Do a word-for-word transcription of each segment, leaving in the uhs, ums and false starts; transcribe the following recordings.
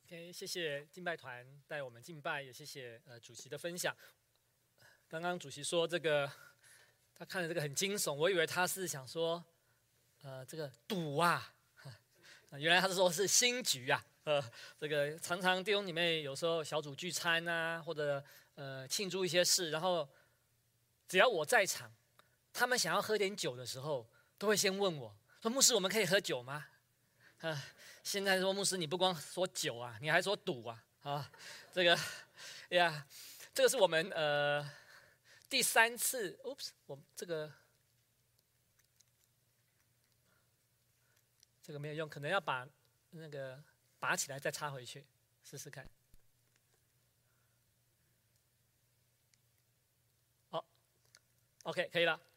OK， 谢谢敬拜团带我们敬拜，也谢谢呃主席的分享。刚刚主席说这个，他看了这个很惊悚，我以为他是想说，呃，这个赌啊，原来他是说是新局啊，呃，这个常常弟兄姐妹有时候小组聚餐啊，或者呃庆祝一些事，然后只要我在场，他们想要喝点酒的时候，都会先问我说：“牧师，我们可以喝酒吗？”啊，现在说牧师，你不光说酒啊，你还说赌啊，啊，这个呀，这个是我们呃第三次，oops， 我这个这个没有用，可能要把那个拔起来再插回去，试试看。好 ，OK， 可以了。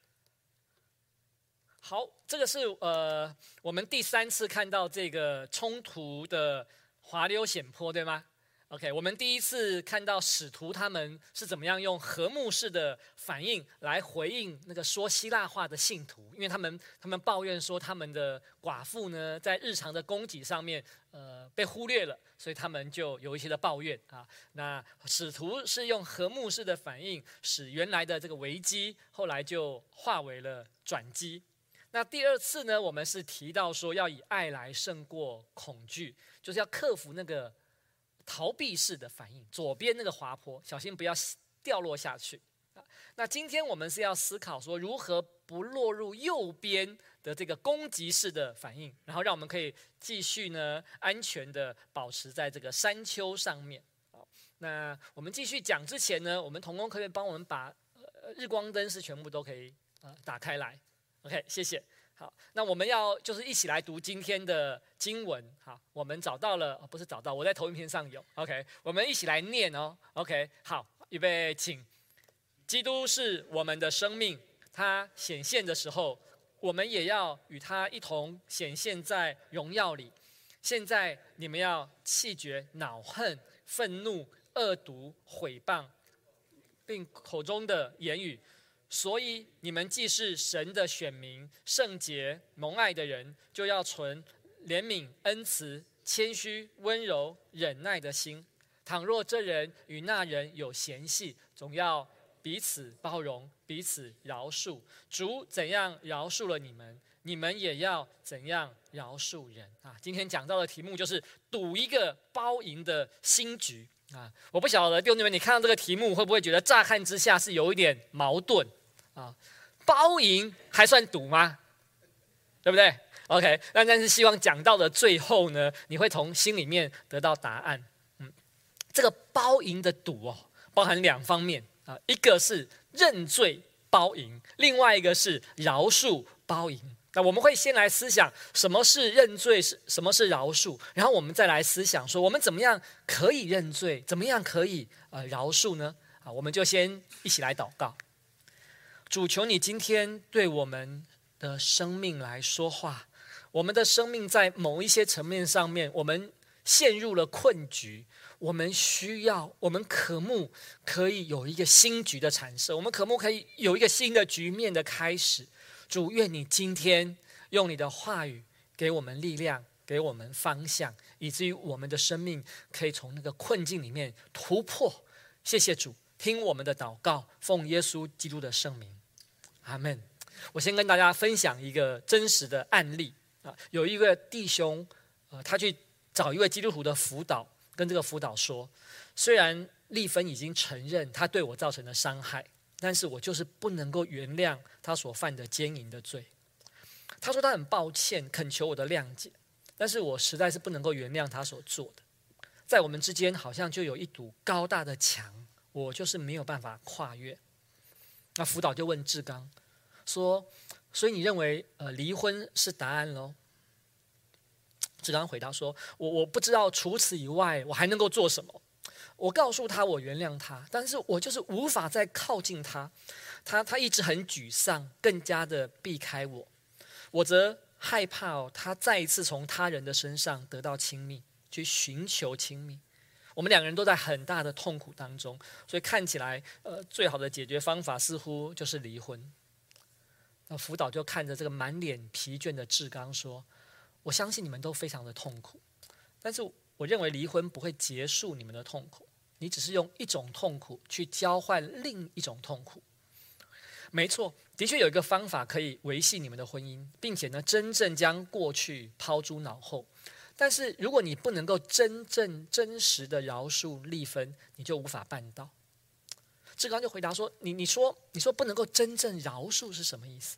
好，这个是呃我们第三次看到这个冲突的滑溜险坡，对吗 ？OK， 我们第一次看到使徒他们是怎么样用和睦式的反应来回应那个说希腊话的信徒，因为他们他们抱怨说他们的寡妇呢在日常的供给上面呃被忽略了，所以他们就有一些的抱怨啊。那使徒是用和睦式的反应，使原来的这个危机后来就化为了转机。那第二次呢，我们是提到说要以爱来胜过恐惧，就是要克服那个逃避式的反应，左边那个滑坡，小心不要掉落下去。那今天我们是要思考说如何不落入右边的这个攻击式的反应，然后让我们可以继续呢安全的保持在这个山丘上面。好，那我们继续讲之前呢，我们同工可不可以帮我们把、呃、日光灯是全部都可以、呃、打开来？ OK， 谢谢。好，那我们要就是一起来读今天的经文。好，我们找到了，哦、不是找到，我在投影片上有。OK， 我们一起来念哦。OK， 好，预备，请。基督是我们的生命，他显现的时候，我们也要与他一同显现在荣耀里。现在你们要弃绝恼恨、愤怒、恶毒、毁谤，并口中的言语。所以你们既是神的选民，圣洁蒙爱的人，就要存怜悯、恩慈、谦虚、温柔、忍耐的心。倘若这人与那人有嫌隙，总要彼此包容，彼此饶恕。主怎样饶恕了你们，你们也要怎样饶恕人啊！今天讲到的题目就是赌一个包赢的新局啊！我不晓得弟兄姊妹，你看到这个题目会不会觉得乍看之下是有一点矛盾？啊，包赢还算赌吗？对不对 ？OK， 那但是希望讲到的最后呢，你会从心里面得到答案。嗯，这个包赢的赌哦，包含两方面啊，一个是认罪包赢，另外一个是饶恕包赢。那我们会先来思想什么是认罪，什么是饶恕，然后我们再来思想说我们怎么样可以认罪，怎么样可以呃饶恕呢？啊，我们就先一起来祷告。主，求你今天对我们的生命来说话。我们的生命在某一些层面上面，我们陷入了困局，我们需要，我们渴慕可以有一个新局的产生，我们渴慕可以有一个新的局面的开始。主，愿你今天用你的话语给我们力量，给我们方向，以至于我们的生命可以从那个困境里面突破。谢谢主，听我们的祷告，奉耶稣基督的圣名。阿们。我先跟大家分享一个真实的案例啊，有一个弟兄，呃，他去找一位基督徒的辅导，跟这个辅导说，虽然丽芬已经承认他对我造成的伤害，但是我就是不能够原谅他所犯的奸淫的罪。他说他很抱歉，恳求我的谅解，但是我实在是不能够原谅他所做的。在我们之间好像就有一堵高大的墙，我就是没有办法跨越。那辅导就问志刚说：“所以你认为呃离婚是答案咯？”志刚回答说：“我我不知道除此以外我还能够做什么。我告诉他我原谅他，但是我就是无法再靠近他。他他一直很沮丧，更加的避开我。我则害怕哦，他再一次从他人的身上得到亲密，去寻求亲密。我们两个人都在很大的痛苦当中，所以看起来，呃，最好的解决方法似乎就是离婚。”那辅导就看着这个满脸疲倦的志刚说：“我相信你们都非常的痛苦，但是我认为离婚不会结束你们的痛苦，你只是用一种痛苦去交换另一种痛苦。没错，的确有一个方法可以维系你们的婚姻，并且呢，真正将过去抛诸脑后。但是如果你不能够真正真实的饶恕离分，你就无法办到。志刚就回答说：“你你说你说不能够真正饶恕是什么意思？”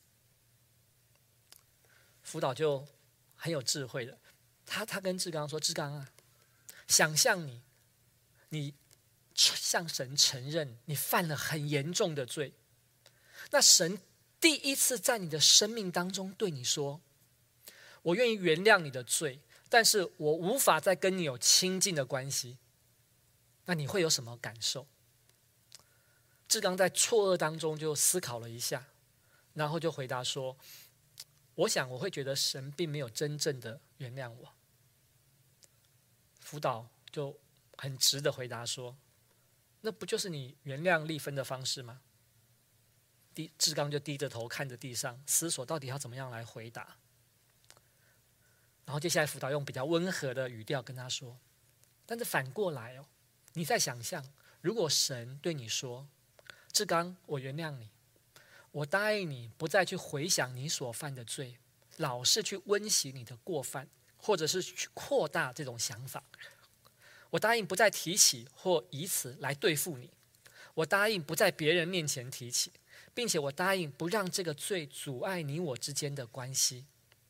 辅导就很有智慧的，他他跟志刚说：“志刚啊，想象你你向神承认你犯了很严重的罪，那神第一次在你的生命当中对你说：我愿意原谅你的罪。”但是我无法再跟你有亲近的关系，那你会有什么感受？志刚在错愕当中就思考了一下，然后就回答说：“我想我会觉得神并没有真正的原谅我。”辅导就很直的回答说：“那不就是你原谅离分的方式吗？”志刚就低着头看着地上，思索到底要怎么样来回答。然后接下来辅导用比较温和的语调跟他说：“但是反过来哦，你再想象，如果神对你说：‘志刚，我原谅你，我答应你不再去回想你所犯的罪，老是去温习你的过犯，或者是去扩大这种想法。我答应不再提起或以此来对付你，我答应不在别人面前提起，并且我答应不让这个罪阻碍你我之间的关系。’”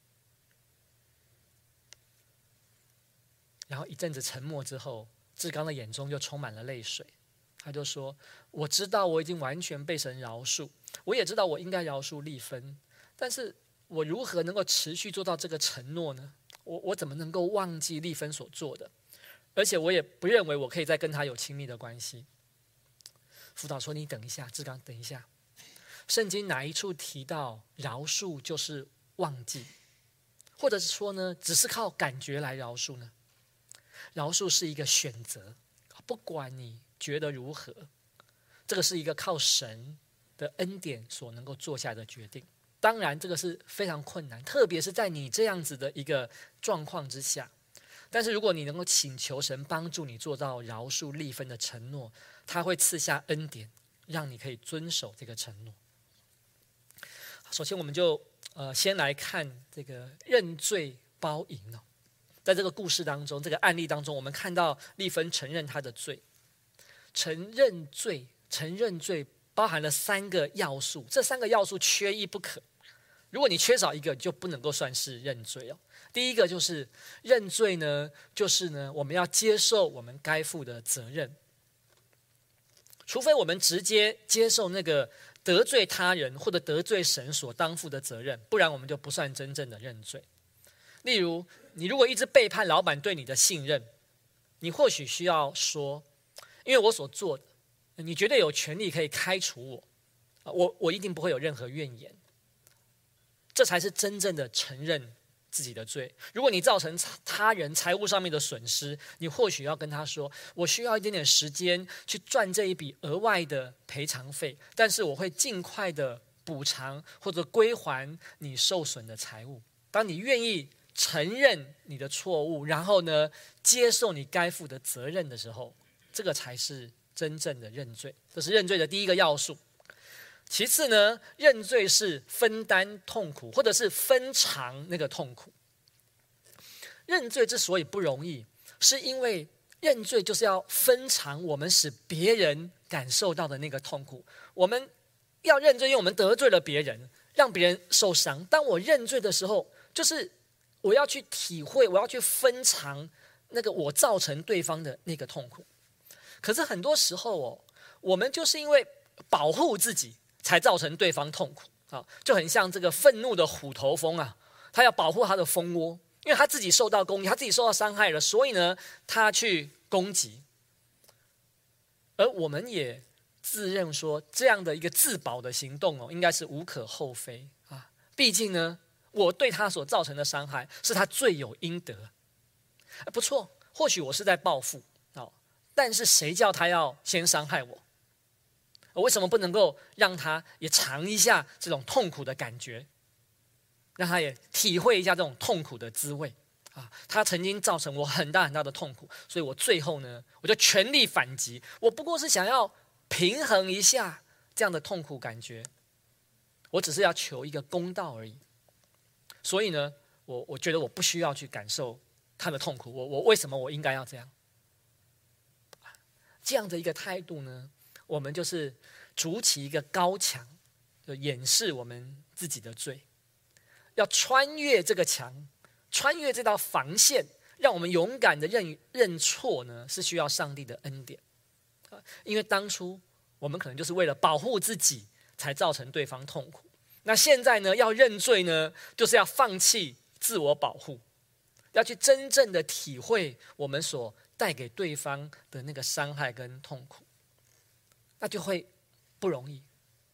然后一阵子沉默之后，志刚的眼中就充满了泪水。他就说：“我知道我已经完全被神饶恕，我也知道我应该饶恕离分，但是我如何能够持续做到这个承诺呢？我我怎么能够忘记离分所做的？而且我也不认为我可以再跟他有亲密的关系。”辅导说：“你等一下，志刚，等一下。圣经哪一处提到饶恕就是忘记，或者是说呢，只是靠感觉来饶恕呢？饶恕是一个选择，不管你觉得如何，这个是一个靠神的恩典所能够做下的决定。当然这个是非常困难，特别是在你这样子的一个状况之下。但是如果你能够请求神帮助你做到饶恕离分的承诺，他会赐下恩典，让你可以遵守这个承诺。首先我们就呃先来看这个认罪包银哦。在这个故事当中，这个案例当中，我们看到离分承认他的罪。承认罪，承认罪包含了三个要素，这三个要素缺一不可。如果你缺少一个，就不能够算是认罪哦。第一个就是认罪呢，就是呢，我们要接受我们该负的责任。除非我们直接接受那个得罪他人或者得罪神所当负的责任，不然我们就不算真正的认罪。例如，你如果一直背叛老板对你的信任，你或许需要说：“因为我所做的，你绝对有权利可以开除我，我我一定不会有任何怨言。”这才是真正的承认自己的罪。如果你造成他人财务上面的损失，你或许要跟他说：“我需要一点点时间去赚这一笔额外的赔偿费，但是我会尽快的补偿或者归还你受损的财物。”当你愿意承认你的错误，然后呢，接受你该负的责任的时候，这个才是真正的认罪。这是认罪的第一个要素。其次呢，认罪是分担痛苦，或者是分尝那个痛苦。认罪之所以不容易，是因为认罪就是要分尝我们使别人感受到的那个痛苦。我们要认罪，因为我们得罪了别人，让别人受伤。当我认罪的时候，就是我要去体会，我要去分尝那个我造成对方的那个痛苦。可是很多时候哦，我们就是因为保护自己，才造成对方痛苦啊，就很像这个愤怒的虎头蜂啊，他要保护他的蜂窝，因为他自己受到攻击，他自己受到伤害了，所以呢，他去攻击。而我们也自认说，这样的一个自保的行动哦，应该是无可厚非啊。毕竟呢，我对他所造成的伤害是他罪有应得。不错，或许我是在报复啊，但是谁叫他要先伤害我？我为什么不能够让他也尝一下这种痛苦的感觉，让他也体会一下这种痛苦的滋味？ 啊，他曾经造成我很大很大的痛苦，所以我最后呢，我就全力反击。我不过是想要平衡一下这样的痛苦感觉，我只是要求一个公道而已。所以呢，我我觉得我不需要去感受他的痛苦，我我为什么我应该要这样？这样的一个态度呢，我们就是筑起一个高墙，就掩饰我们自己的罪。要穿越这个墙，穿越这道防线，让我们勇敢的认认错呢，是需要上帝的恩典。因为当初我们可能就是为了保护自己，才造成对方痛苦。那现在呢，要认罪呢，就是要放弃自我保护，要去真正的体会我们所带给对方的那个伤害跟痛苦，那就会不容易。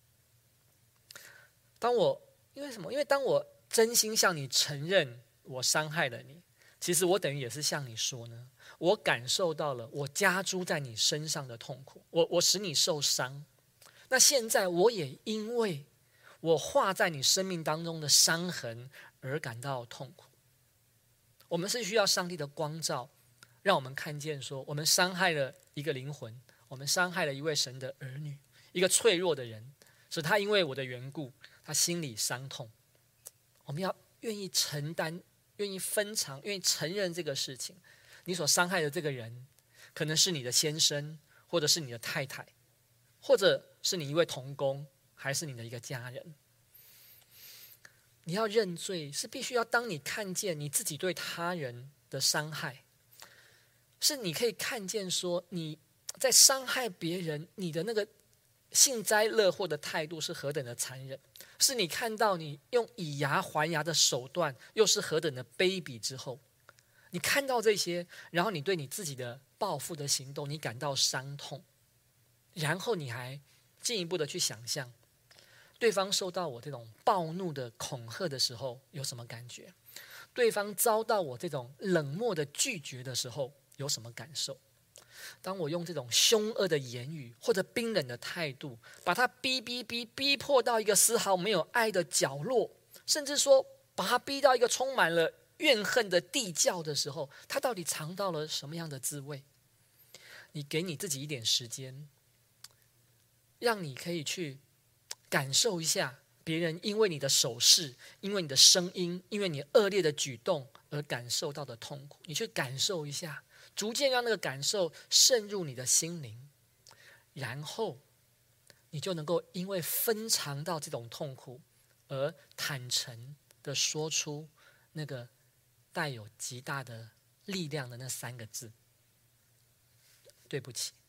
当我因为什么？因为当我真心向你承认我伤害了你，其实我等于也是向你说呢，我感受到了我加诸在你身上的痛苦，我我使你受伤。那现在我也因为我画在你生命当中的伤痕而感到痛苦。我们是需要上帝的光照，让我们看见说，我们伤害了一个灵魂，我们伤害了一位神的儿女，一个脆弱的人，使他因为我的缘故，他心里伤痛。我们要愿意承担，愿意分尝，愿意承认这个事情。你所伤害的这个人，可能是你的先生，或者是你的太太，或者是你一位同工，还是你的一个家人。你要认罪，是必须要当你看见你自己对他人的伤害，是你可以看见说你在伤害别人，你的那个幸灾乐祸的态度是何等的残忍，是你看到你用以牙还牙的手段又是何等的卑鄙之后，你看到这些，然后你对你自己的报复的行动你感到伤痛，然后你还进一步的去想象对方受到我这种暴怒的恐吓的时候有什么感觉，对方遭到我这种冷漠的拒绝的时候有什么感受。当我用这种凶恶的言语或者冰冷的态度把他逼逼逼逼迫到一个丝毫没有爱的角落，甚至说把他逼到一个充满了怨恨的地窖的时候，他到底尝到了什么样的滋味？你给你自己一点时间，让你可以去感受一下别人因为你的手势，因为你的声音，因为你恶劣的举动而感受到的痛苦，你去感受一下，逐渐让那个感受渗入你的心灵，然后你就能够因为分尝到这种痛苦而坦诚的说出那个带有极大的力量的那三个字：对不起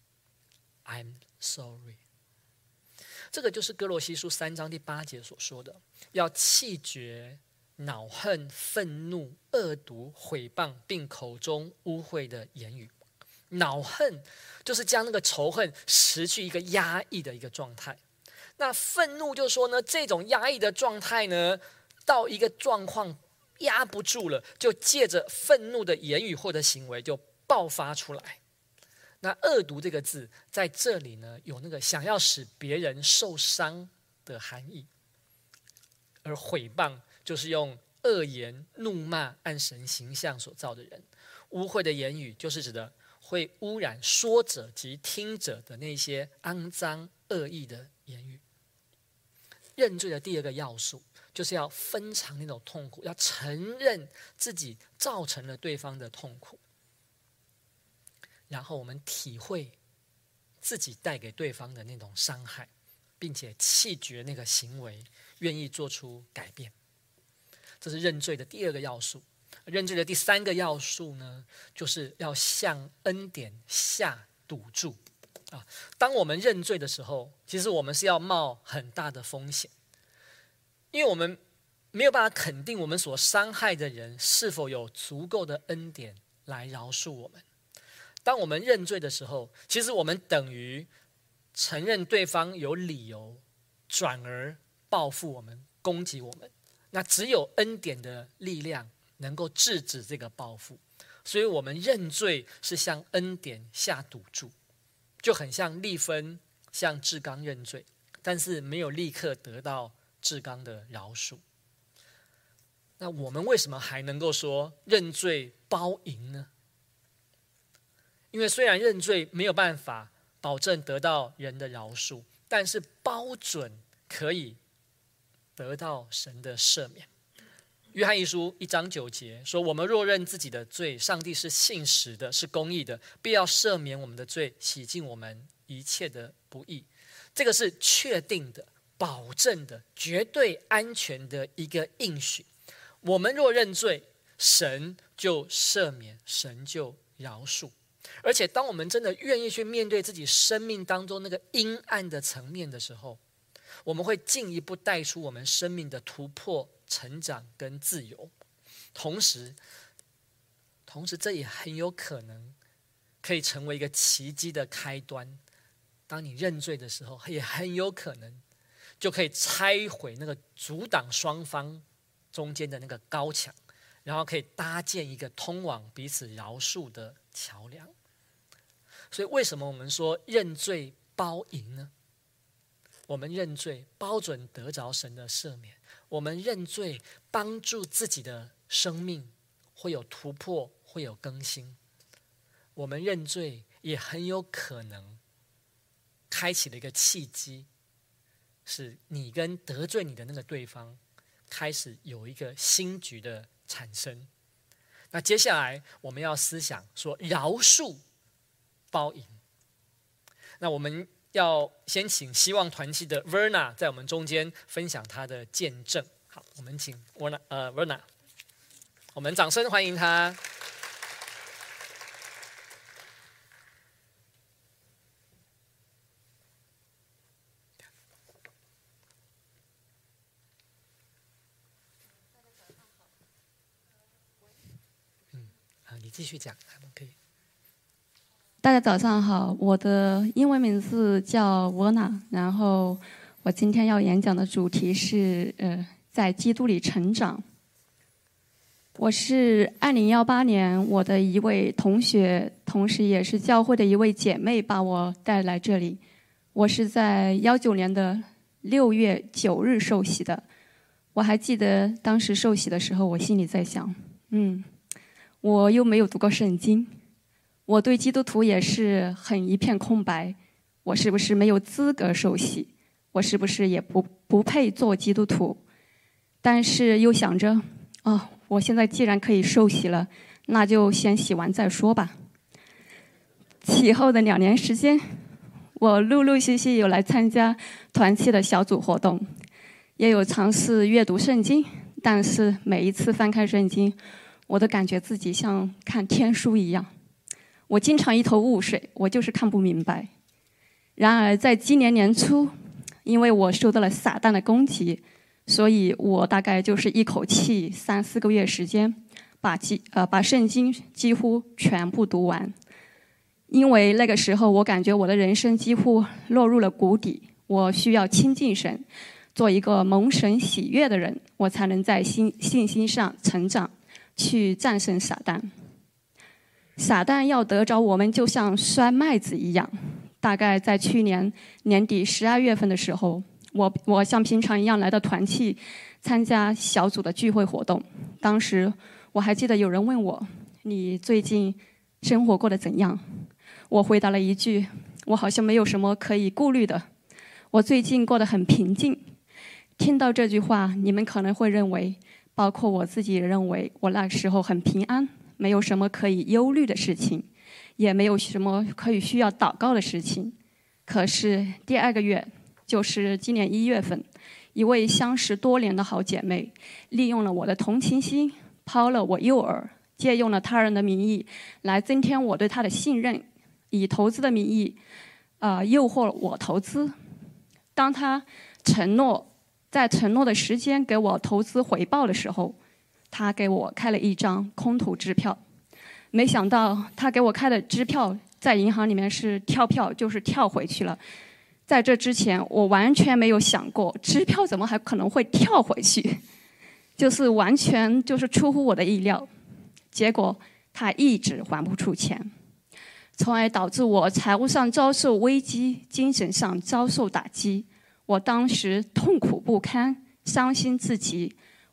，I'm sorry。这个就是哥罗西书三章第八节所说的，要弃绝恼恨、愤怒、恶毒、毁谤，并口中污秽的言语。恼恨就是将那个仇恨持去一个压抑的一个状态。那愤怒就说呢，这种压抑的状态呢，到一个状况压不住了，就借着愤怒的言语或者行为就爆发出来。那恶毒这个字在这里呢，有那个想要使别人受伤的含义，而毁谤就是用恶言怒骂按神形象所造的人。污秽的言语就是指的会污染说者及听者的那些肮脏恶意的言语。认罪的第二个要素就是要分尝那种痛苦，要承认自己造成了对方的痛苦，然后我们体会自己带给对方的那种伤害，并且弃绝那个行为，愿意做出改变。这是认罪的第二个要素。认罪的第三个要素呢，就是要向恩典下赌注啊。当我们认罪的时候，其实我们是要冒很大的风险，因为我们没有办法肯定我们所伤害的人是否有足够的恩典来饶恕我们。当我们认罪的时候，其实我们等于承认对方有理由转而报复我们、攻击我们。那只有恩典的力量能够制止这个报复，所以我们认罪是向恩典下赌注，就很像利芬向志刚认罪，但是没有立刻得到志刚的饶恕。 那我们为什么还能够说认罪包赢呢？因为虽然认罪没有办法保证得到人的饶恕，但是包准可以得到神的赦免。约翰一书一章九节说：我们若认自己的罪，上帝是信实的，是公义的，必要赦免我们的罪，洗净我们一切的不义。这个是确定的、保证的、绝对安全的一个应许。我们若认罪，神就赦免，神就饶恕。而且当我们真的愿意去面对自己生命当中那个阴暗的层面的时候，我们会进一步带出我们生命的突破、成长跟自由。同时同时这也很有可能可以成为一个奇迹的开端。当你认罪的时候，也很有可能就可以拆毁那个阻挡双方中间的那个高墙，然后可以搭建一个通往彼此饶恕的桥梁。所以为什么我们说认罪包赢呢？我们认罪包准得着神的赦免，我们认罪帮助自己的生命会有突破，会有更新。我们认罪也很有可能开启了一个契机，是你跟得罪你的那个对方开始有一个新局的产生。那接下来我们要思想说饶恕包赢。那我们要先请希望团契的 Verna 在我们中间分享她的见证。好，我们请 Verna， 呃 Verna， 我们掌声欢迎她。嗯，好，你继续讲，可以。 大家早上好，我的英文名字叫沃娜，然后我今天要演讲的主题是呃，在基督里成长。我是二零一八年我的一位同学，同时也是教会的一位姐妹把我带来这里。我是在一九年的六月九日受洗的。我还记得当时受洗的时候，我心里在想，嗯，我又没有读过圣经。我对基督徒也是很一片空白，我是不是没有资格受洗？我是不是也不不配做基督徒？但是又想着，哦，我现在既然可以受洗了，那就先洗完再说吧。其后的两年时间，我陆陆续续有来参加团契的小组活动，也有尝试阅读圣经，但是每一次翻开圣经，我都感觉自己像看天书一样。我经常一头雾水，我就是看不明白。然而在今年年初，因为我受到了撒旦的攻击，所以我大概就是一口气三四个月时间把几呃把圣经几乎全部读完。因为那个时候我感觉我的人生几乎落入了谷底，我需要亲近神，做一个蒙神喜悦的人，我才能在信信心上成长，去战胜撒旦。撒旦要得着我们，就像摔麦子一样。大概在去年年底十二月份的时候，我我像平常一样来到团契，参加小组的聚会活动。当时我还记得有人问我：“你最近生活过得怎样？”我回答了一句：“我好像没有什么可以顾虑的，我最近过得很平静。”听到这句话，你们可能会认为，包括我自己也认为，我那时候很平安。没有什么可以忧虑的事情，也没有什么可以需要祷告的事情。可是第二个月，就是今年一月份，一位相识多年的好姐妹，利用了我的同情心，抛了我诱饵，借用了他人的名义来增添我对他的信任，以投资的名义，呃，诱惑我投资。当他承诺在承诺的时间给我投资回报的时候，他给我开了一张空头支票。没想到他给我开的支票在银行里面是跳票，就是跳回去了。在这之前我完全没有想过支票怎么还可能会跳回去，就是完全就是出乎我的意料。结果他一直还不出钱，从而导致我财务上遭受危机，精神上遭受打击。我当时痛苦不堪，伤心至极。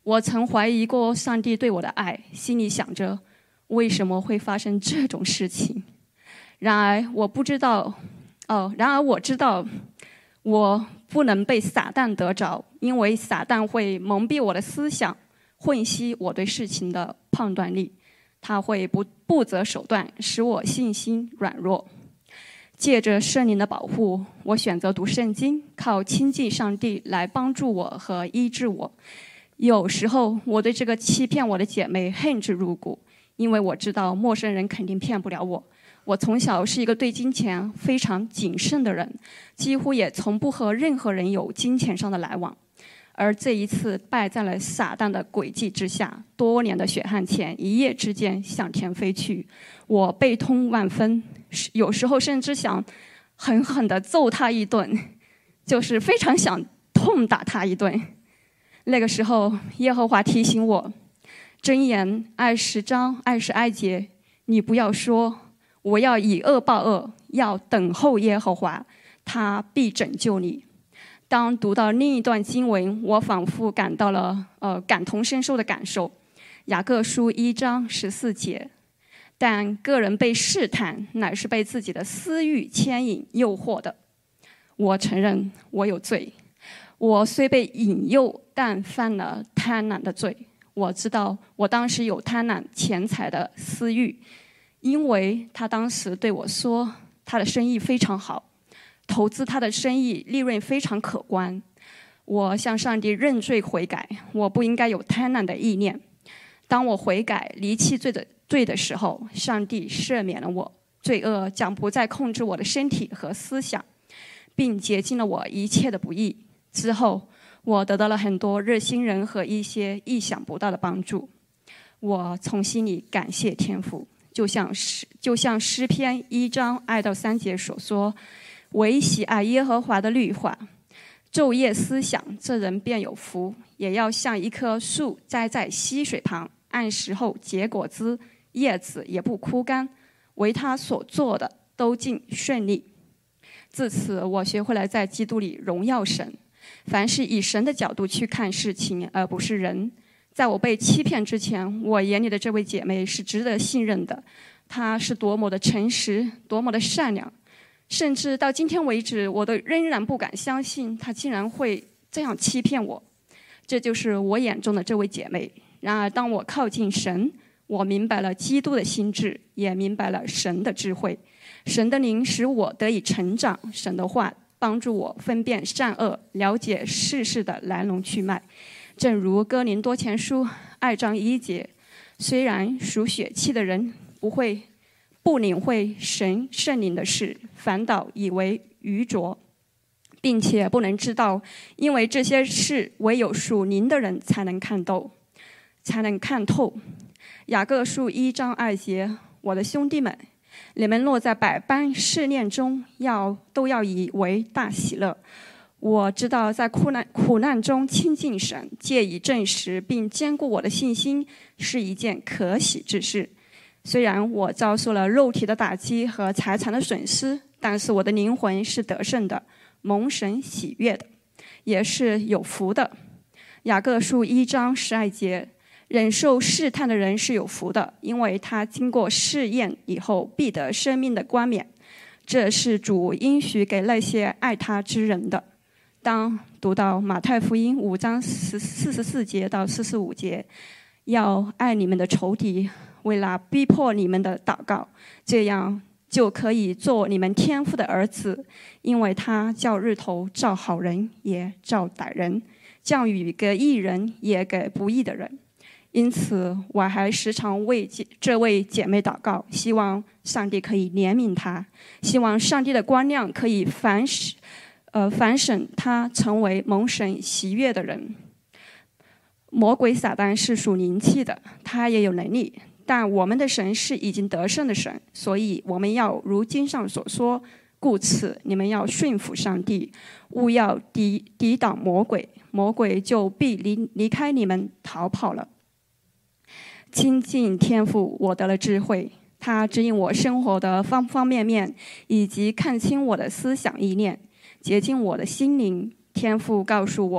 我曾怀疑过上帝对我的爱，心里想着为什么会发生这种事情。然而我不知道，哦，然而我知道，我不能被撒旦得着，因为撒旦会蒙蔽我的思想，混淆我对事情的判断力，他会不不择手段，使我信心软弱。借着圣灵的保护，我选择读圣经，靠亲近上帝来帮助我和医治我。有时候我对这个欺骗我的姐妹恨之入骨，因为我知道陌生人肯定骗不了我。我从小是一个对金钱非常谨慎的人，几乎也从不和任何人有金钱上的来往。而这一次败在了撒旦的诡计之下，多年的血汗钱一夜之间向天飞去，我悲痛万分，有时候甚至想狠狠地揍他一顿，就是非常想痛打他一顿。那个时候耶和华提醒我，箴言二十章二十二节，你不要说我要以恶报恶，要等候耶和华，他必拯救你。当读到另一段经文，我仿佛感到了呃感同身受的感受。雅各书一章十四节，但个人被试探，乃是被自己的私欲牵引诱惑的。我承认我有罪，我虽被引诱，但犯了贪婪的罪。我知道我当时有贪婪钱财的私欲，因为他当时对我说，他的生意非常好，投资他的生意利润非常可观。我向上帝认罪悔改，我不应该有贪婪的意念。当我悔改离弃罪的罪的时候，上帝赦免了我，罪恶将不再控制我的身体和思想，并洁净了我一切的不义。之后我得到了很多热心人和一些意想不到的帮助。我从心里感谢天父，就像诗就像诗篇一章二到三节所说，唯喜爱耶和华的律法，昼夜思想，这人便有福。也要像一棵树栽在溪水旁，按时候结果子，叶子也不枯干，为他所做的都尽顺利。自此我学会了在基督里荣耀神，凡是以神的角度去看事情，而不是人。在我被欺骗之前，我眼里的这位姐妹是值得信任的，她是多么的诚实，多么的善良，甚至到今天为止，我都仍然不敢相信她竟然会这样欺骗我。这就是我眼中的这位姐妹。然而当我靠近神，我明白了基督的心志，也明白了神的智慧。神的灵使我得以成长，神的话帮助我分辨善恶，了解世事的来龙去脉。正如哥林多前书二章一节，虽然属血气的人不会不领会神圣灵的事，反倒以为愚拙，并且不能知道，因为这些事唯有属灵的人才能看透，才能看透。雅各书一章二节，我的兄弟们，你们落在百般试炼中，要都要以为大喜乐。我知道在苦难苦难中亲近神，借以证实并坚固我的信心，是一件可喜之事。虽然我遭受了肉体的打击和财产的损失，但是我的灵魂是得胜的，蒙神喜悦的，也是有福的。雅各书一章十二节，忍受试探的人是有福的，因为他经过试验以后，必得生命的冠冕。这是主应许给那些爱他之人的。当读到马太福音五章四十四节到四十五节，要爱你们的仇敌，为了逼迫你们的祷告，这样就可以做你们天父的儿子，因为他叫日头照好人也照歹人，降雨给义人也给不义的人。因此我还时常为这位姐妹祷告，希望上帝可以怜悯她，希望上帝的光亮可以反使呃反审她成为蒙神喜悦的人。魔鬼撒旦是属灵气的，他也有能力，但我们的神是已经得胜的神，所以我们要如经上所说，故此你们要顺服上帝，勿要抵抵挡魔鬼，魔鬼就必离离开你们逃跑了。亲近天父，我得了智慧，他指引我生活的方方面面，以及看清我的思想意念，洁净我的心灵。天父告诉我，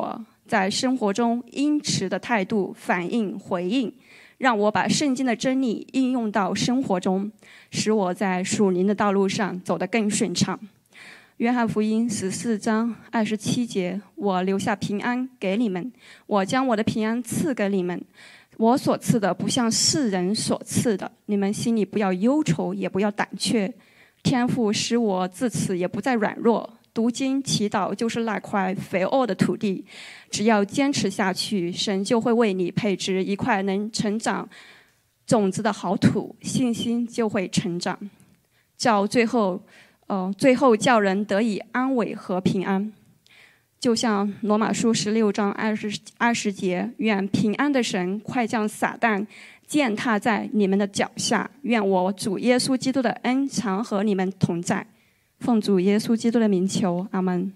在生活中殷持的态度反应回应，让我把圣经的真理应用到生活中，使我在属灵的道路上走得更顺畅。约翰福音十四章二十七节，我留下平安给你们，我将我的平安赐给你们，我所赐的不像世人所赐的，你们心里不要忧愁，也不要胆怯。天父使我自此也不再软弱，读经祈祷就是那块肥沃的土地，只要坚持下去，神就会为你配置一块能成长种子的好土，信心就会成长，叫最后呃，最后叫人得以安慰和平安。就像罗马书十六章二十二十节，愿平安的神快将撒旦践踏在你们的脚下，愿我主耶稣基督的恩常和你们同在。奉主耶稣基督的名求，阿们。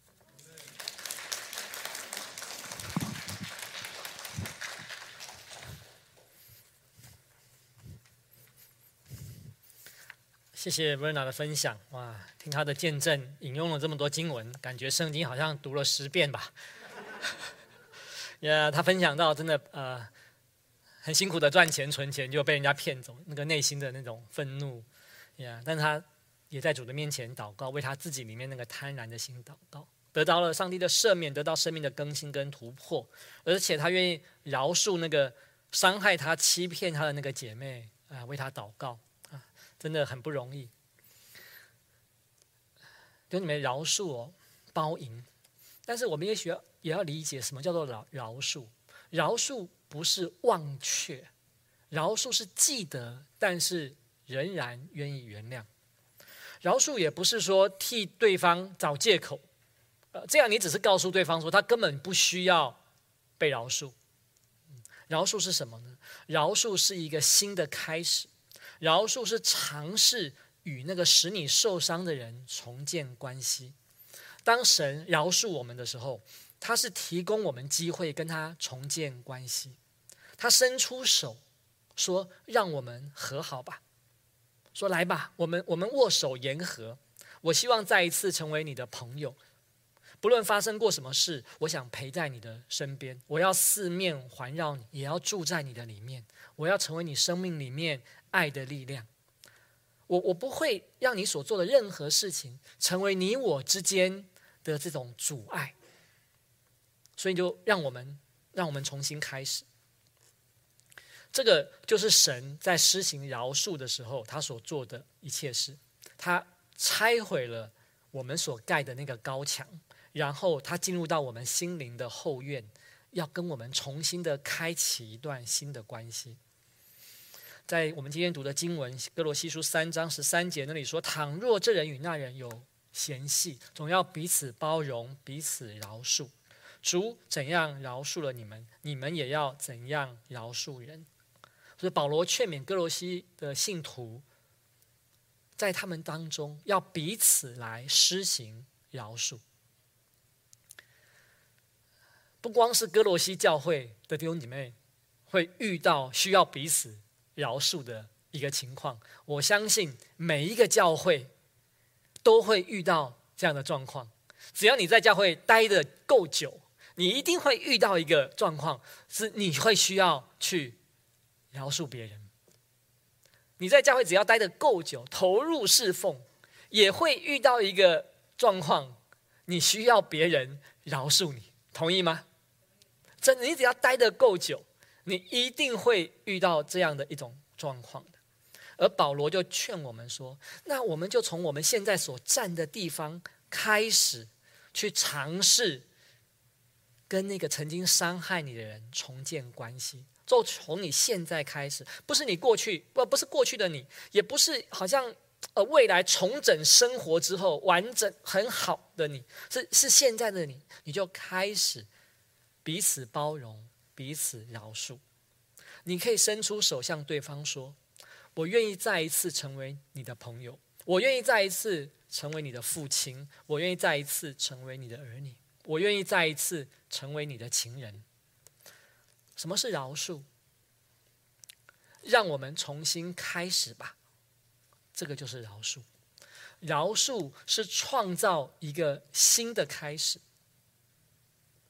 谢谢 Verna 的分享，哇，听他的见证，引用了这么多经文，感觉圣经好像读了十遍吧。呀，他分享到真的呃，很辛苦的赚钱存钱，就被人家骗走，那个内心的那种愤怒，呀，但他也在主的面前祷告，为他自己里面那个贪婪的心祷告，得到了上帝的赦免，得到生命的更新跟突破，而且他愿意饶恕那个伤害他、欺骗他的那个姐妹啊，为他祷告。真的很不容易，就你们饶恕哦，包赢。但是我们也许要也要理解什么叫做饶饶恕。饶恕不是忘却，饶恕是记得，但是仍然愿意原谅。饶恕也不是说替对方找借口，呃，这样你只是告诉对方说他根本不需要被饶恕。饶恕是什么呢？饶恕是一个新的开始。饶恕是尝试与那个使你受伤的人重建关系。当神饶恕我们的时候，他是提供我们机会跟他重建关系。他伸出手说让我们和好吧，说来吧，我们我们握手言和，我希望再一次成为你的朋友，不论发生过什么事，我想陪在你的身边，我要四面环绕你，也要住在你的里面，我要成为你生命里面爱的力量。我我不会让你所做的任何事情成为你我之间的这种阻碍，所以就让我们让我们重新开始。这个就是神在施行饶恕的时候他所做的一切事。他拆毁了我们所盖的那个高墙，然后他进入到我们心灵的后院，要跟我们重新的开启一段新的关系。在我们今天读的经文哥罗西书三章十三节那里说，倘若这人与那人有嫌隙，总要彼此包容，彼此饶恕。主怎样饶恕了你们，你们也要怎样饶恕人。所以保罗劝勉哥罗西的信徒，在他们当中要彼此来施行饶恕。不光是哥罗西教会的弟兄姐妹会遇到需要彼此饶恕的一个情况，我相信每一个教会都会遇到这样的状况。只要你在教会待得够久，你一定会遇到一个状况，是你会需要去饶恕别人。你在教会只要待得够久，投入侍奉，也会遇到一个状况，你需要别人饶恕你，同意吗？真的，你只要待得够久，你一定会遇到这样的一种状况的。而保罗就劝我们说，那我们就从我们现在所站的地方开始，去尝试跟那个曾经伤害你的人重建关系。就从你现在开始，不是你过去，不不是过去的你，也不是好像呃未来重整生活之后完整很好的你，是是现在的你，你就开始彼此包容，彼此饶恕。你可以伸出手向对方说，我愿意再一次成为你的朋友，我愿意再一次成为你的父亲，我愿意再一次成为你的儿女，我愿意再一次成为你的情人。什么是饶恕？让我们重新开始吧，这个就是饶恕。饶恕是创造一个新的开始。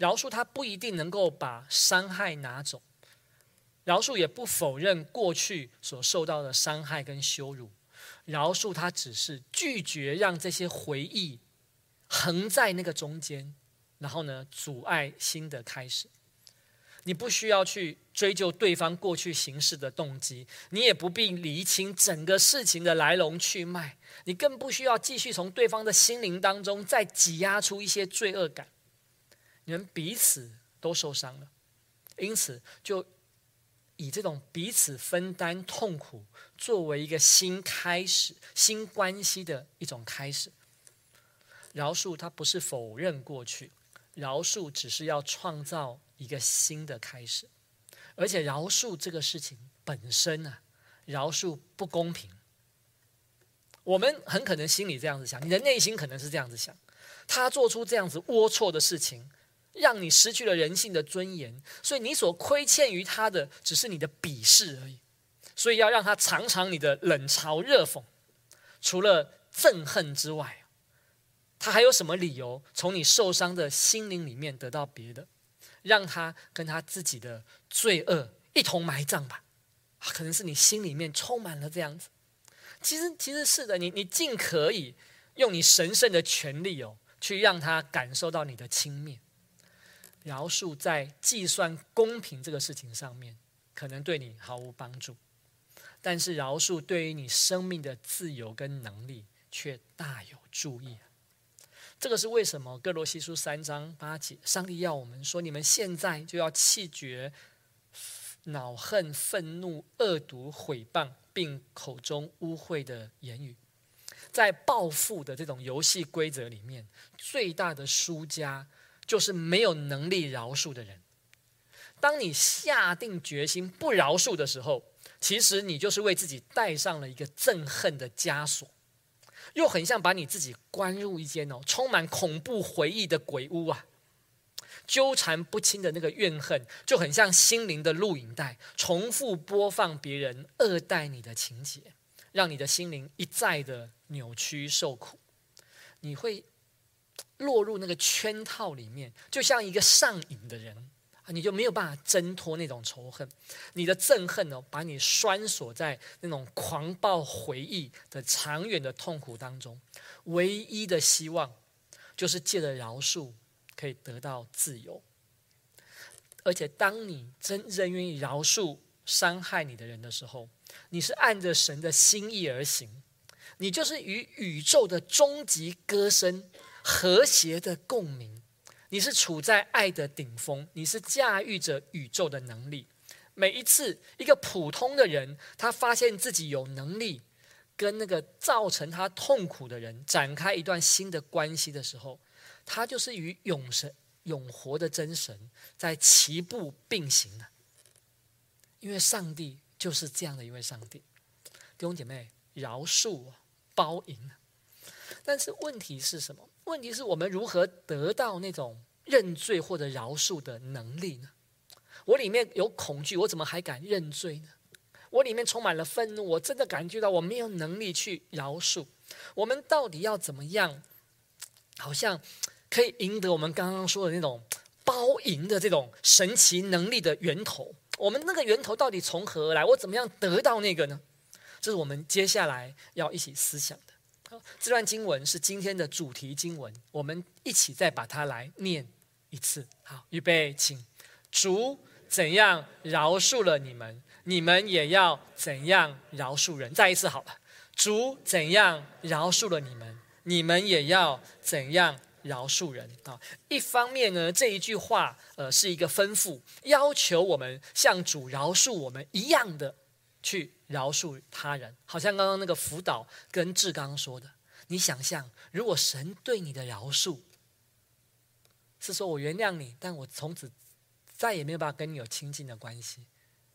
饶恕他不一定能够把伤害拿走，饶恕也不否认过去所受到的伤害跟羞辱，饶恕他只是拒绝让这些回忆横在那个中间，然后呢，阻碍新的开始。你不需要去追究对方过去行事的动机，你也不必厘清整个事情的来龙去脉，你更不需要继续从对方的心灵当中再挤压出一些罪恶感。你们彼此都受伤了，因此就以这种彼此分担痛苦作为一个新开始、新关系的一种开始。饶恕它不是否认过去，饶恕只是要创造一个新的开始。而且饶恕这个事情本身啊，饶恕不公平。我们很可能心里这样子想，你的内心可能是这样子想，他做出这样子龌龊的事情，让你失去了人性的尊严，所以你所亏欠于他的只是你的鄙视而已，所以要让他尝尝你的冷嘲热讽。除了憎恨之外，他还有什么理由从你受伤的心灵里面得到别的？让他跟他自己的罪恶一同埋葬吧。可能是你心里面充满了这样子。其实其实是的，你你尽可以用你神圣的权利哦，去让他感受到你的轻蔑。饶恕在计算公平这个事情上面，可能对你毫无帮助，但是饶恕对于你生命的自由跟能力却大有注意。这个是为什么哥罗西书三章八节，上帝要我们说，你们现在就要弃绝恼恨、愤怒、恶毒、毁谤，并口中污秽的言语。在报复的这种游戏规则里面，最大的输家就是没有能力饶恕的人。当你下定决心不饶恕的时候，其实你就是为自己带上了一个憎恨的枷锁，又很像把你自己关入一间哦充满恐怖回忆的鬼屋啊。纠缠不清的那个怨恨，就很像心灵的录影带，重复播放别人恶待你的情节，让你的心灵一再的扭曲受苦。你会落入那个圈套里面，就像一个上瘾的人，你就没有办法挣脱那种仇恨。你的憎恨哦，把你拴锁在那种狂暴回忆的长远的痛苦当中。唯一的希望就是借着饶恕可以得到自由。而且当你真正愿意饶恕伤害你的人的时候，你是按着神的心意而行，你就是与宇宙的终极歌声和谐的共鸣。你是处在爱的顶峰，你是驾驭着宇宙的能力。每一次一个普通的人，他发现自己有能力跟那个造成他痛苦的人展开一段新的关系的时候，他就是与永神永活的真神在齐步并行的。因为上帝就是这样的一位上帝。弟兄姐妹，饶恕包赢。但是问题是什么？问题是我们如何得到那种认罪或者饶恕的能力呢？我里面有恐惧，我怎么还敢认罪呢？我里面充满了愤怒，我真的感觉到我没有能力去饶恕。我们到底要怎么样，好像可以赢得我们刚刚说的那种包赢的这种神奇能力的源头？我们那个源头到底从何而来？我怎么样得到那个呢？这是我们接下来要一起思想的。这段经文是今天的主题经文，我们一起再把它来念一次。好，预备，请。主怎样饶恕了你们，你们也要怎样饶恕人。再一次好了，主怎样饶恕了你们，你们也要怎样饶恕人。一方面呢，这一句话呃是一个吩咐，要求我们像主饶恕我们一样的去饶恕他人。好像刚刚那个辅导跟志刚说的，你想象如果神对你的饶恕是说我原谅你，但我从此再也没有办法跟你有亲近的关系，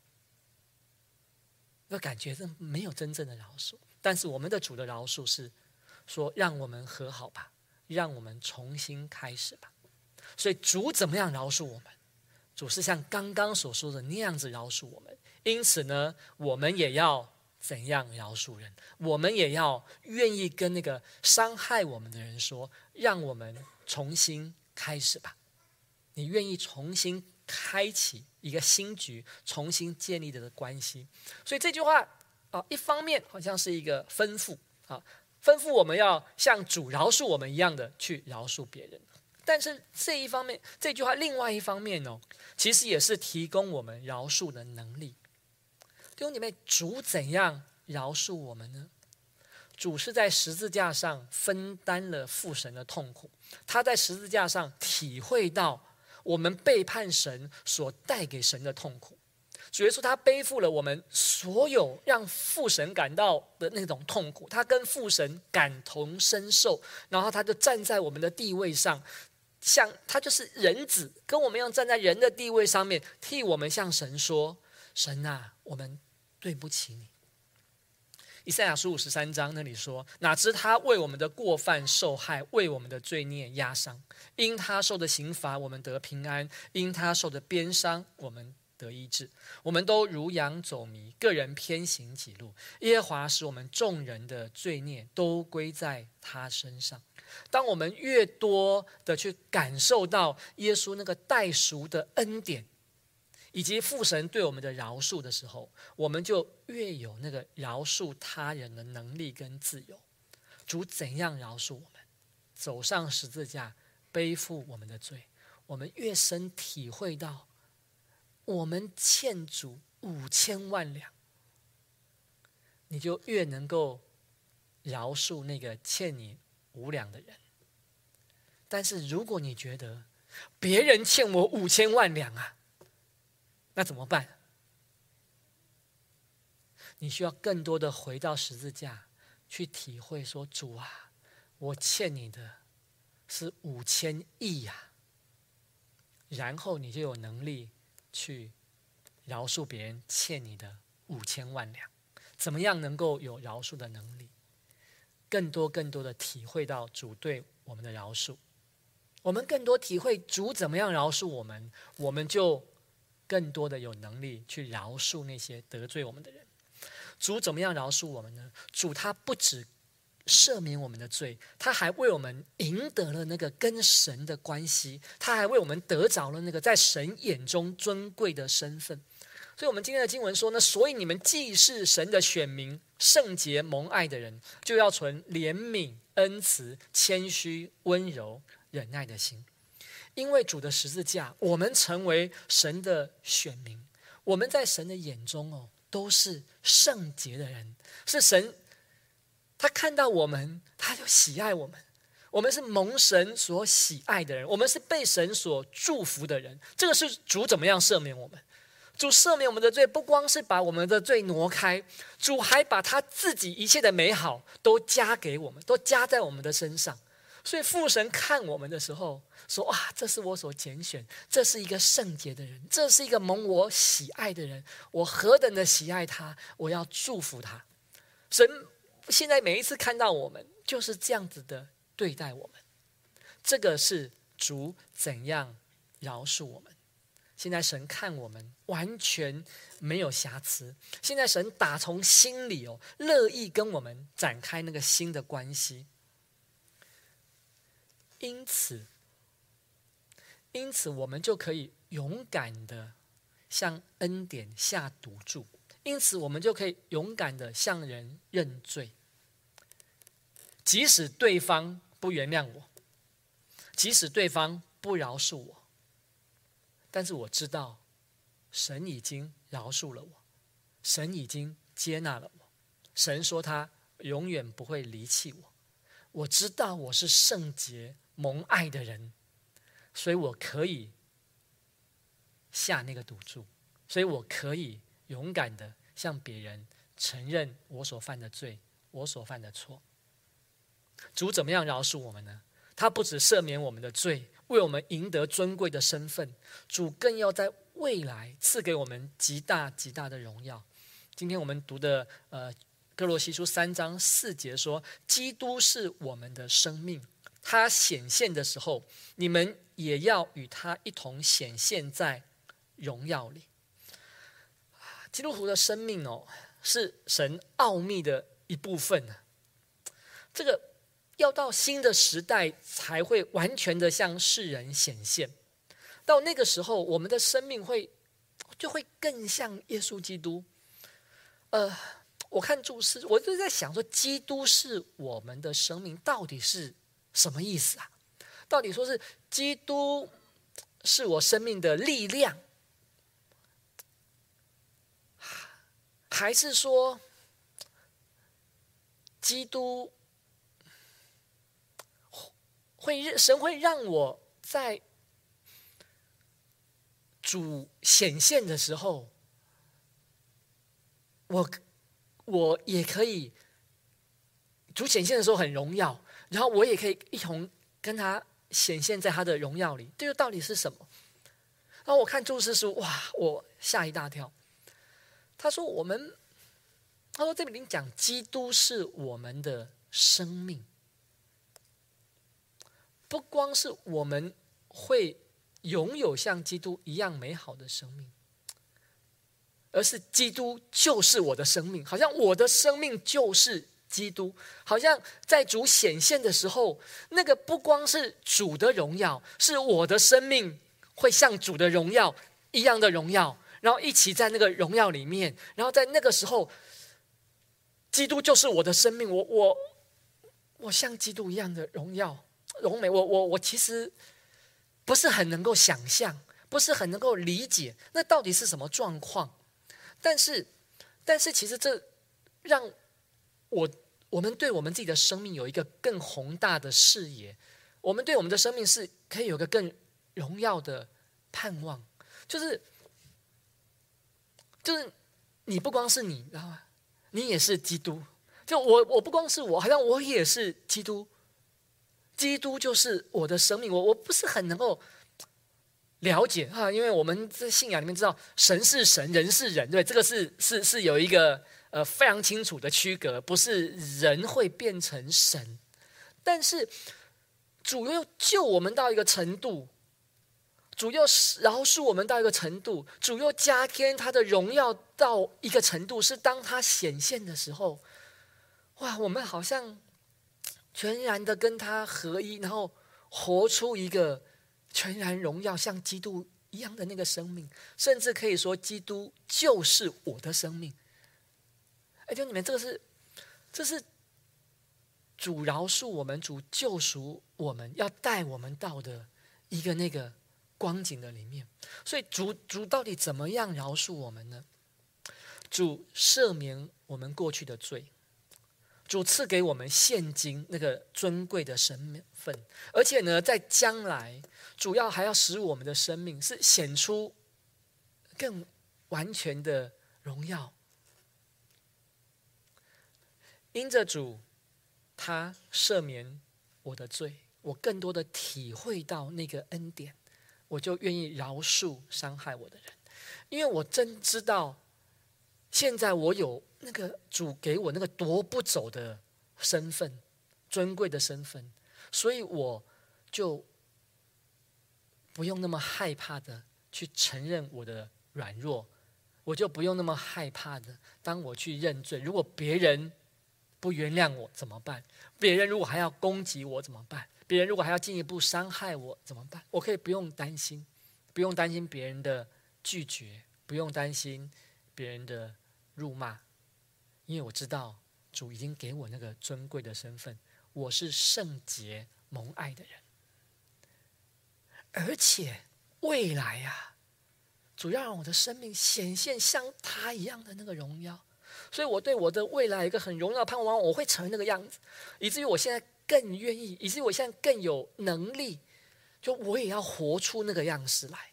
那感觉是没有真正的饶恕。但是我们的主的饶恕是说让我们和好吧，让我们重新开始吧。所以主怎么样饶恕我们？主是像刚刚所说的那样子饶恕我们。因此呢，我们也要怎样饶恕人？我们也要愿意跟那个伤害我们的人说，让我们重新开始吧。 你愿意重新开启一个新局，重新建立的关系。所以这句话啊，一方面好像是一个吩咐啊，吩咐我们要像主饶恕我们一样的去饶恕别人。但是这一方面，这句话另外一方面哦，其实也是提供我们饶恕的能力。弟兄姐妹，主怎样饶恕我们呢？主是在十字架上分担了父神的痛苦，他在十字架上体会到我们背叛神所带给神的痛苦。主耶稣他背负了我们所有让父神感到的那种痛苦，他跟父神感同身受，然后他就站在我们的地位上，像他就是人子，跟我们一样站在人的地位上面，替我们向神说：神啊，我们对不起你。以赛亚书五十三章那里说：哪知他为我们的过犯受害，为我们的罪孽压伤，因他受的刑罚我们得平安，因他受的鞭伤我们得医治。我们都如羊走迷，个人偏行己路，耶和华使我们众人的罪孽都归在他身上。当我们越多的去感受到耶稣那个代赎的恩典，以及父神对我们的饶恕的时候，我们就越有那个饶恕他人的能力跟自由。主怎样饶恕我们？走上十字架，背负我们的罪，我们越深体会到我们欠主五千万两，你就越能够饶恕那个欠你五两的人。但是如果你觉得别人欠我五千万两啊，那怎么办？你需要更多的回到十字架去体会说：主啊，我欠你的是五千亿呀。然后你就有能力去饶恕别人欠你的五千万两。怎么样能够有饶恕的能力？更多更多的体会到主对我们的饶恕，我们更多体会主怎么样饶恕我们，我们就更多的有能力去饶恕那些得罪我们的人。主怎么样饶恕我们呢？主他不只赦免我们的罪，他还为我们赢得了那个跟神的关系，他还为我们得着了那个在神眼中尊贵的身份。所以我们今天的经文说呢，所以你们既是神的选民，圣洁蒙爱的人，就要存怜悯、恩慈、谦虚、温柔、忍耐的心。因为主的十字架，我们成为神的选民，我们在神的眼中哦，都是圣洁的人，是神他看到我们，他就喜爱我们。我们是蒙神所喜爱的人，我们是被神所祝福的人。这个是主怎么样赦免我们？主赦免我们的罪，不光是把我们的罪挪开，主还把他自己一切的美好都加给我们，都加在我们的身上。所以父神看我们的时候说：哇，这是我所拣选，这是一个圣洁的人，这是一个蒙我喜爱的人，我何等的喜爱他，我要祝福他。神现在每一次看到我们，就是这样子的对待我们。这个是主怎样饶恕我们。现在神看我们完全没有瑕疵，现在神打从心里哦，乐意跟我们展开那个新的关系。因此因此我们就可以勇敢的向恩典下赌注，因此我们就可以勇敢的向人认罪，即使对方不原谅我，即使对方不饶恕我，但是我知道神已经饶恕了我，神已经接纳了我，神说他永远不会离弃我。我知道我是圣洁蒙爱的人，所以我可以下那个赌注，所以我可以勇敢的向别人承认我所犯的罪，我所犯的错。主怎么样饶恕我们呢？他不只赦免我们的罪，为我们赢得尊贵的身份，主更要在未来赐给我们极大极大的荣耀。今天我们读的呃哥罗西书三章四节说，基督是我们的生命，他显现的时候，你们也要与他一同显现在荣耀里。基督徒的生命哦，是神奥秘的一部分。这个要到新的时代才会完全的向世人显现。 到那个时候，我们的生命会就会更像耶稣基督。呃，我看注释，我就在想说，基督是我们的生命，到底是什么意思啊？到底说是基督是我生命的力量，还是说基督会神会让我在主显现的时候，我我也可以主显现的时候很荣耀，然后我也可以一同跟他显现在他的荣耀里。这个到底是什么？然后我看注释书，哇，我吓一大跳。他说我们，他说这里讲基督是我们的生命，不光是我们会拥有像基督一样美好的生命，而是基督就是我的生命，好像我的生命就是基督，好像在主显现的时候，那个不光是主的荣耀，是我的生命会像主的荣耀一样的荣耀，然后一起在那个荣耀里面，然后在那个时候，基督就是我的生命，我我我像基督一样的荣耀荣美，我我我其实不是很能够想象，不是很能够理解，那到底是什么状况？但是，但是其实这让我我们对我们自己的生命有一个更宏大的视野，我们对我们的生命是可以有个更荣耀的盼望，就是就是你不光是你，知道吗？你也是基督。就我我不光是我，好像我也是基督。基督就是我的生命，我我不是很能够了解啊，因为我们在信仰里面知道神是神，人是人，对，这个是是是有一个呃非常清楚的区隔，不是人会变成神，但是主又救我们到一个程度，主又饶恕我们到一个程度，主又加添他的荣耀到一个程度，是当他显现的时候，哇，我们好像全然的跟他合一，然后活出一个全然荣耀像基督一样的那个生命，甚至可以说基督就是我的生命。哎，就你们这个是，这是主饶恕我们，主救赎我们，要带我们到的一个那个光景的里面。所以主主到底怎么样饶恕我们呢？主赦免我们过去的罪，主赐给我们现今那个尊贵的身份，而且呢，在将来，主要还要使我们的生命是显出更完全的荣耀。因着主，他赦免我的罪，我更多的体会到那个恩典，我就愿意饶恕伤害我的人，因为我真知道，现在我有那个主给我那个夺不走的身份，尊贵的身份，所以我就不用那么害怕的去承认我的软弱，我就不用那么害怕的当我去认罪，如果别人不原谅我怎么办？别人如果还要攻击我怎么办？别人如果还要进一步伤害我怎么办？我可以不用担心，不用担心别人的拒绝，不用担心别人的辱骂，因为我知道主已经给我那个尊贵的身份，我是圣洁蒙爱的人，而且未来啊，主要让我的生命显现像他一样的那个荣耀，所以我对我的未来有一个很荣耀的盼望，我会成为那个样子，以至于我现在更愿意，以至于我现在更有能力，就我也要活出那个样式来。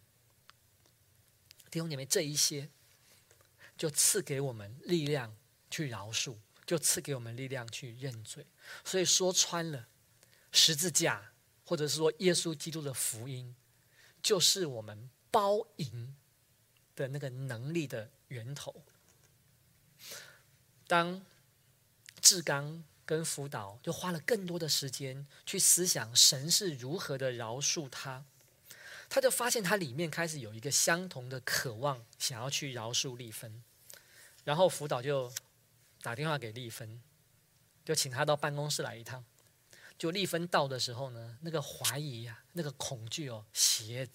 弟兄姐妹，这一些就赐给我们力量去饶恕，就赐给我们力量去认罪。所以说穿了，十字架或者是说耶稣基督的福音，就是我们包赢的那个能力的源头。当志刚跟辅导就花了更多的时间去思想神是如何的饶恕他，他就发现他里面开始有一个相同的渴望，想要去饶恕丽芬。然后辅导就打电话给丽芬，就请他到办公室来一趟。就丽芬到的时候呢，那个怀疑啊，那个恐惧哦，血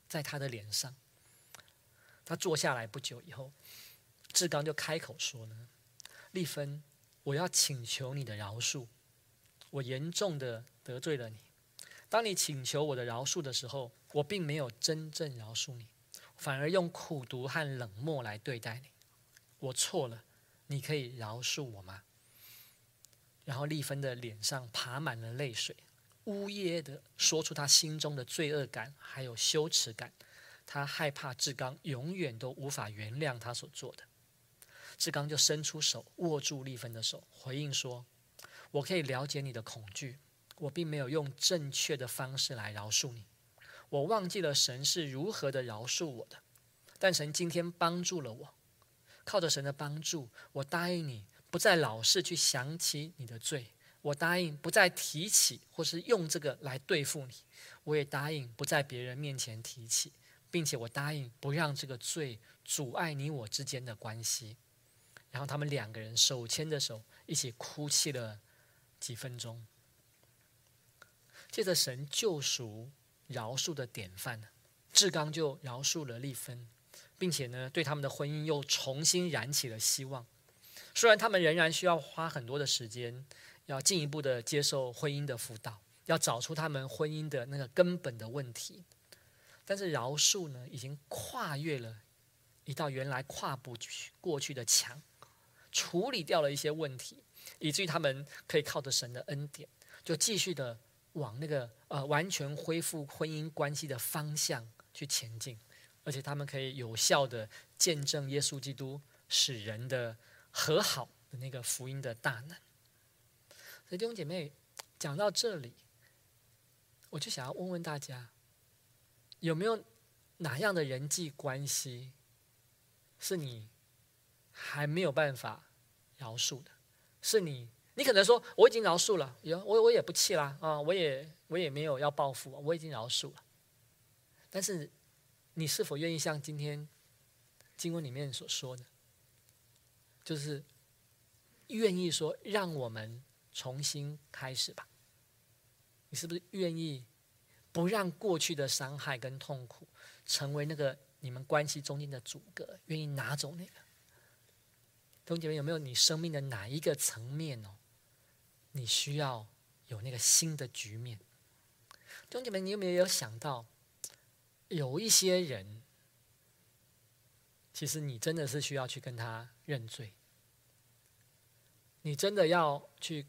在他的脸上。他坐下来不久以后，志刚就开口说呢：丽芬，我要请求你的饶恕，我严重的得罪了你。当你请求我的饶恕的时候，我并没有真正饶恕你，反而用苦毒和冷漠来对待你。我错了，你可以饶恕我吗？然后丽芬的脸上爬满了泪水，呜咽的说出她心中的罪恶感还有羞耻感。她害怕志刚永远都无法原谅她所做的。志刚就伸出手握住丽芬的手，回应说：我可以了解你的恐惧，我并没有用正确的方式来饶恕你。我忘记了神是如何的饶恕我的，但神今天帮助了我。靠着神的帮助，我答应你不再老是去想起你的罪，我答应不再提起或是用这个来对付你，我也答应不在别人面前提起，并且我答应不让这个罪阻碍你我之间的关系。然后他们两个人手牵着手一起哭泣了几分钟。借着神救赎饶恕的典范，志刚就饶恕了丽芬，并且呢，对他们的婚姻又重新燃起了希望。虽然他们仍然需要花很多的时间，要进一步的接受婚姻的辅导，要找出他们婚姻的那个根本的问题，但是饶恕呢，已经跨越了一道原来跨不过去的墙，处理掉了一些问题，以至于他们可以靠着神的恩典，就继续的往那个呃完全恢复婚姻关系的方向去前进，而且他们可以有效的见证耶稣基督使人的和好的那个福音的大能。所以弟兄姐妹，讲到这里，我就想要问问大家，有没有哪样的人际关系是你还没有办法饶恕的？是你，你可能说我已经饶恕了，我我也不气啦啊，我也我也没有要报复，我已经饶恕了。但是你是否愿意像今天经文里面所说的，就是愿意说让我们重新开始吧？你是不是愿意不让过去的伤害跟痛苦成为那个你们关系中间的阻隔，愿意拿走那个？弟兄姐妹，有没有你生命的哪一个层面哦，你需要有那个新的局面？弟兄姐妹，你有没有想到，有一些人，其实你真的是需要去跟他认罪，你真的要去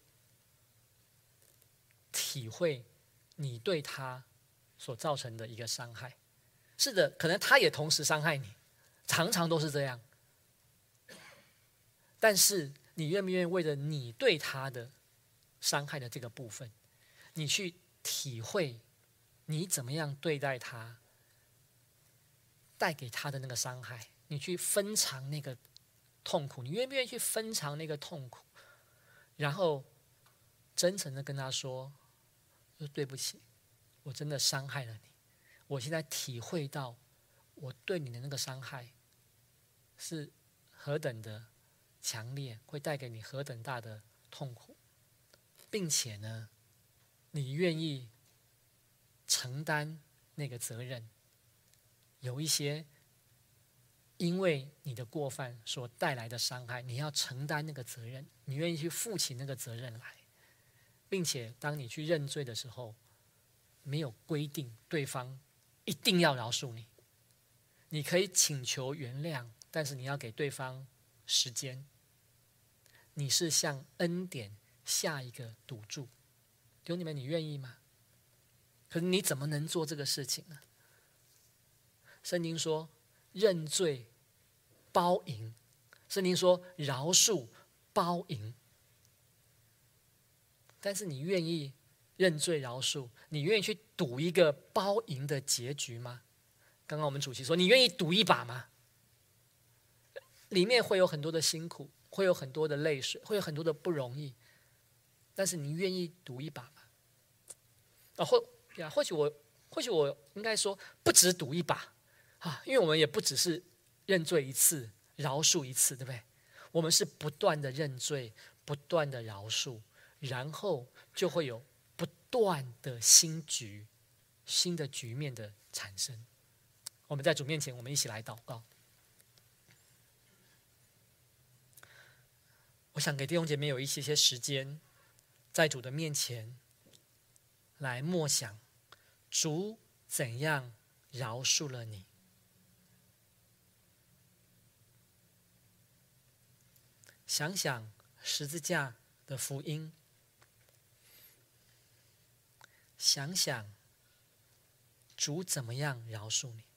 体会你对他所造成的一个伤害。是的，可能他也同时伤害你，常常都是这样。但是你愿不愿意为了你对他的伤害的这个部分，你去体会你怎么样对待他带给他的那个伤害，你去分尝那个痛苦，你愿不愿意去分尝那个痛苦，然后真诚的跟他说，说对不起，我真的伤害了你，我现在体会到我对你的那个伤害是何等的强烈，会带给你何等大的痛苦，并且呢，你愿意承担那个责任。有一些因为你的过犯所带来的伤害，你要承担那个责任，你愿意去负起那个责任来，并且当你去认罪的时候，没有规定对方一定要饶恕你，你可以请求原谅，但是你要给对方时间，你是向恩典下一个赌注。弟兄姊妹，你愿意吗？可是你怎么能做这个事情呢？圣经说认罪包赢，圣经说饶恕包赢。但是你愿意认罪饶恕，你愿意去赌一个包赢的结局吗？刚刚我们主席说，你愿意赌一把吗？里面会有很多的辛苦，会有很多的泪水，会有很多的不容易，但是你愿意赌一把吗？啊，或呀，或许我，或许我应该说，不止赌一把啊，因为我们也不只是认罪一次，饶恕一次，对不对？我们是不断的认罪，不断的饶恕，然后就会有不断的新局、新的局面的产生。 我们在主面前，我们一起来祷告。我想给弟兄姐妹有一些些时间，在主的面前来默想，主怎样饶恕了你。想想十字架的福音，想想主怎么样饶恕你。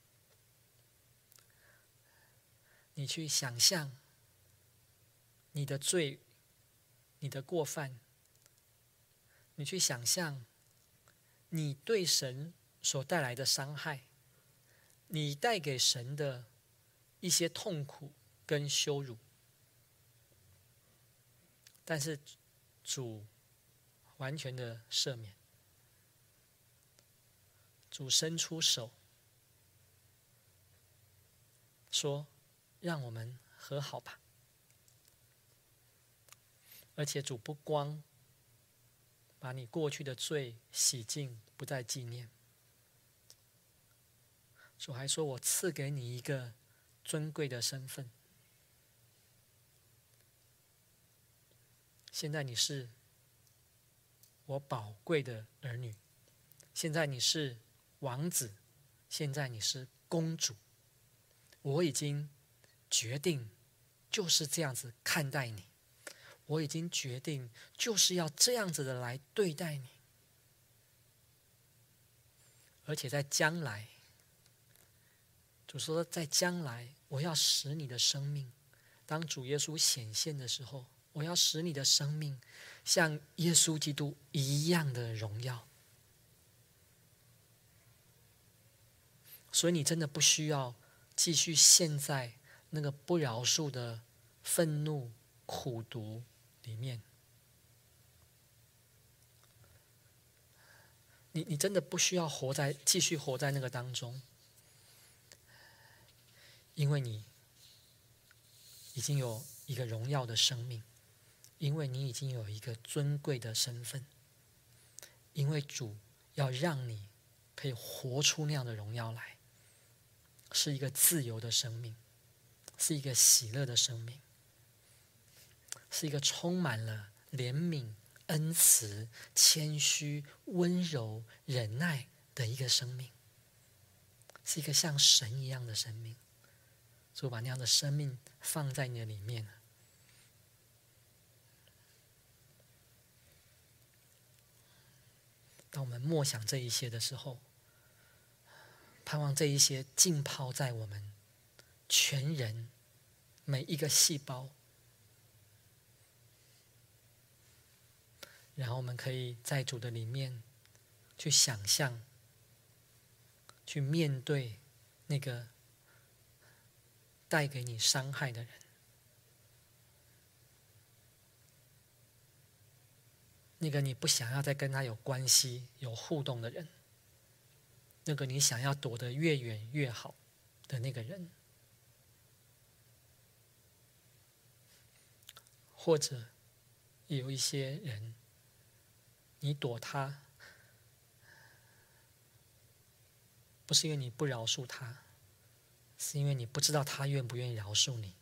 你去想象你的罪，你的过犯，你去想象你对神所带来的伤害，你带给神的一些痛苦跟羞辱。但是主完全的赦免，主伸出手说，让我们和好吧。而且主不光把你过去的罪洗净，不再纪念，主还说，我赐给你一个尊贵的身份。现在你是我宝贵的儿女，现在你是王子，现在你是公主。我已经决定就是这样子看待你，我已经决定就是要这样子的来对待你。而且在将来，主说在将来我要使你的生命，当主耶稣显现的时候，我要使你的生命像耶稣基督一样的荣耀。所以你真的不需要继续陷在那个不饶恕的愤怒苦毒里面。你你真的不需要活在继续活在那个当中，因为你已经有一个荣耀的生命，因为你已经有一个尊贵的身份，因为主要让你可以活出那样的荣耀来，是一个自由的生命，是一个喜乐的生命，是一个充满了怜悯、恩慈、谦虚、温柔、忍耐的一个生命，是一个像神一样的生命。主把那样的生命放在你的里面。当我们默想这一些的时候，盼望这一些浸泡在我们全人每一个细胞，然后我们可以在主的里面去想象，去面对那个带给你伤害的人，那个你不想要再跟他有关系、有互动的人，那个你想要躲得越远越好的那个人，或者有一些人，你躲他，不是因为你不饶恕他，是因为你不知道他愿不愿意饶恕你。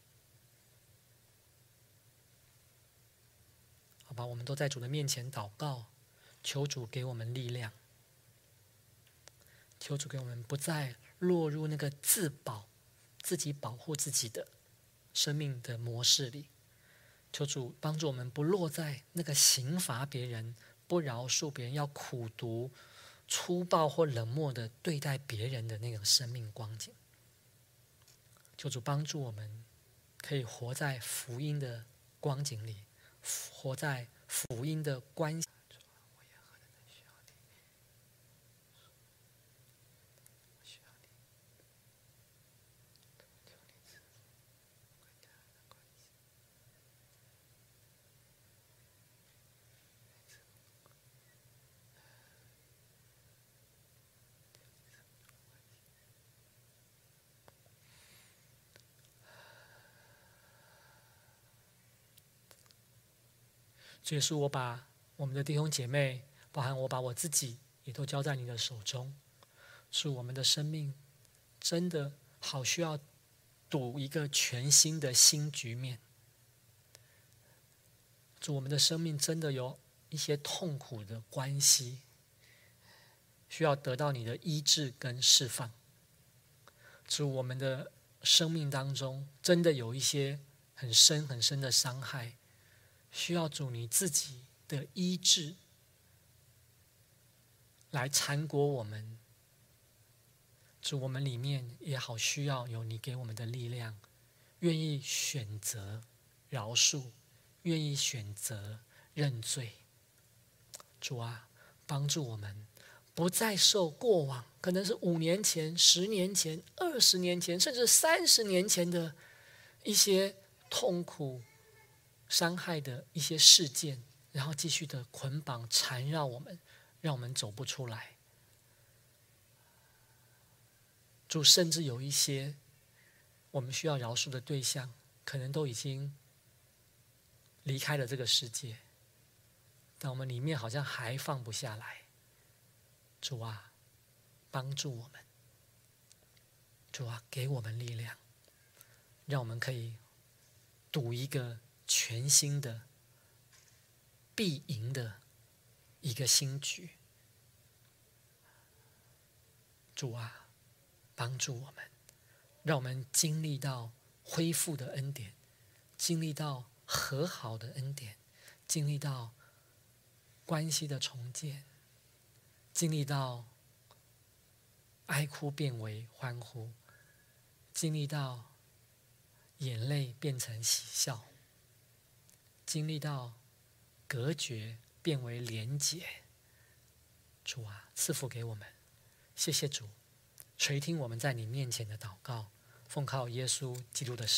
好吧，我们都在主的面前祷告，求主给我们力量，求主给我们不再落入那个自保、自己保护自己的生命的模式里。求主帮助我们不落在那个刑罚别人、不饶恕别人、要苦毒、粗暴或冷漠的对待别人的那种生命光景。求主帮助我们可以活在福音的光景里，活在福音的关系。主耶稣，我把我们的弟兄姐妹，包含我把我自己，也都交在你的手中。是我们的生命真的好需要赌一个全新的新局面。主，我们的生命真的有一些痛苦的关系，需要得到你的医治跟释放。主，我们的生命当中真的有一些很深很深的伤害，需要主你自己的医治来缠裹我们。主，我们里面也好需要有你给我们的力量，愿意选择饶恕，愿意选择认罪。主啊，帮助我们不再受过往可能是五年前、十年前、二十年前，甚至三十年前的一些痛苦、伤害的一些事件，然后继续的捆绑、缠绕我们，让我们走不出来。主，甚至有一些我们需要饶恕的对象，可能都已经离开了这个世界，但我们里面好像还放不下来。主啊，帮助我们。主啊，给我们力量，让我们可以赌一个全新的必赢的一个新局。主啊，帮助我们，让我们经历到恢复的恩典，经历到和好的恩典，经历到关系的重建，经历到哀哭变为欢呼，经历到眼泪变成喜笑，经历到隔绝变为连结。主啊，赐福给我们。谢谢主，垂听我们在你面前的祷告，奉靠耶稣基督的圣